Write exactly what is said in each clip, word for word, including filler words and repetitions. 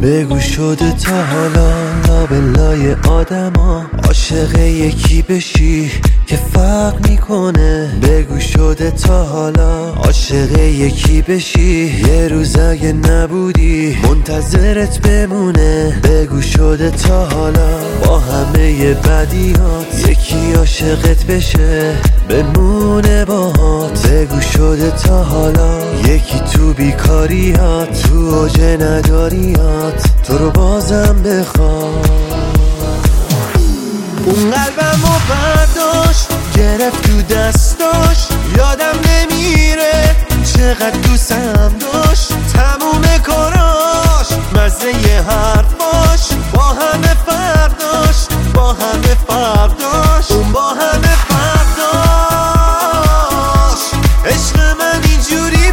بگو شده تا حالا لابلای آدما عاشق یکی بشی که فرق میکنه؟ بگو شده تا حالا عاشق یکی بشی یه روز اگه نبودی منتظرت بمونه؟ بگو شده تا حالا با همه بدیات یکی عاشقت بشه بمونه باهات؟ بگو شده تا حالا یکی تو بیکاریات تو اوج نداریات تو رو بازم بخواد؟ اون قلبمو برداشت گرفت تو دستاش یادم نمیره چقدر دوستم داشت تموم کاراش مزه ی حرفاش با همه فرداش با همه فرداش اون با همه فرداش عشق من اینجوری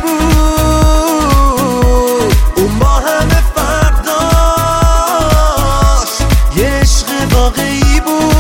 بود اون با همه فرداش یه عشق واقعی بود.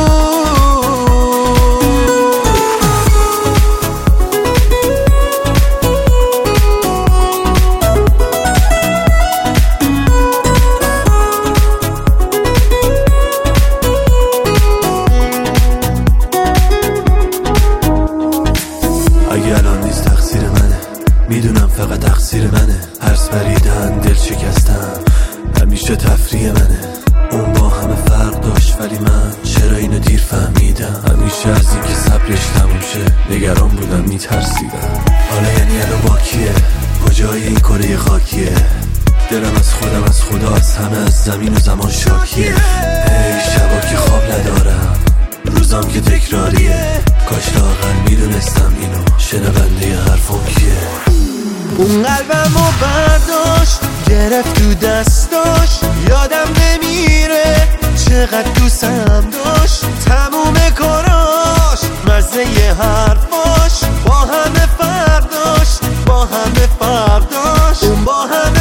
اگه الان نیست تقصیر منه میدونم فقط تقصیر منه هرس پریدن دل شکستم همیشه تفریح منه اون با همه فرق داشت ولی من چرا اینو دیر فهمیدم همیشه از اینکه صبرش تموم شه نگران بودم میترسیدم حالا یعنی الان با کیه کجای این کره خاکیه دلم از خودم از خدا از همه از زمین و زمان شاکیه ای شبا که خواب ندارم روزام که تکراریه کاش لااقل میدونستم اینو شنونده حرفم کیه. اون قلبمو برداشت گرفت تو دستاش یادم نمیره چقدر دوستم داشت تموم کاراش مزه ی حرفاش با همه فرداش با همه فرداش اون با همه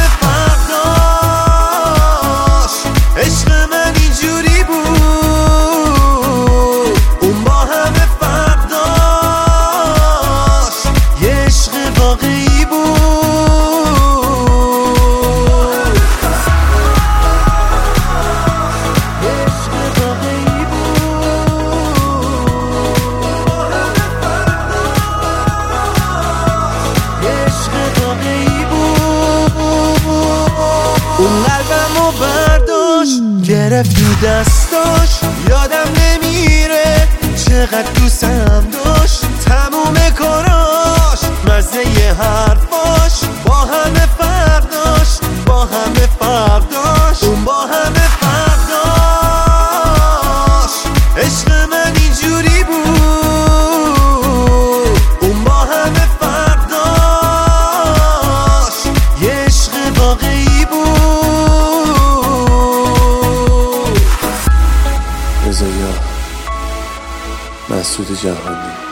فرداش عشق من اینجوری بود اون با همه فرداش یه عشق واقعی بود. اون قلبمو برداشت گرفت تو دستاش یادم نمیره چقدر دوستم داشت تموم کاراش مزه ی حرفاش با همه فرداش با همه فرداش اون با همه فرداش عشق من اینجوری بود اون با همه فرداش یه عشق واقعی بود. رضا مسعود جهانی